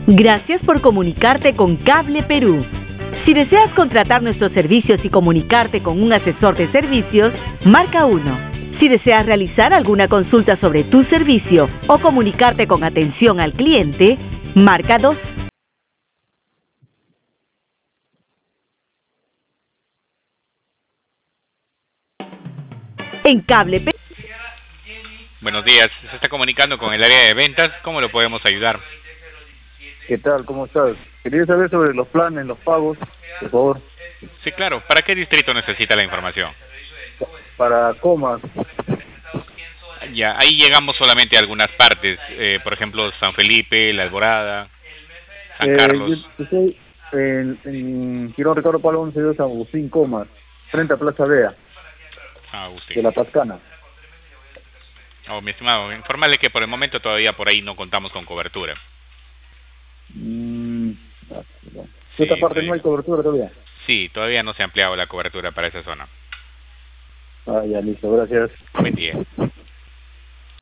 Gracias por comunicarte con Cable Perú. Si deseas contratar nuestros servicios y comunicarte con un asesor de servicios, marca 1. Si deseas realizar alguna consulta sobre tu servicio o comunicarte con atención al cliente, marca 2. En Cable Perú. Buenos días, se está comunicando con el área de ventas, ¿cómo lo podemos ayudar? ¿Qué tal? ¿Cómo estás? Quería saber sobre los planes, los pagos, por favor. Sí, claro, ¿para qué distrito necesita la información? Para Comas. Ya, ahí llegamos solamente a algunas partes, por ejemplo, San Felipe, La Alborada, San Carlos. Yo estoy en Girón Ricardo Palo 11 de San Agustín, Comas, frente a Plaza Vea, Agustín. de La Pascana. Oh, mi estimado, informarle que por el momento todavía por ahí no contamos con cobertura. ¿Esta parte no hay cobertura todavía? Sí, todavía no se ha ampliado la cobertura para esa zona. Ah, ya, listo, gracias. Buen día.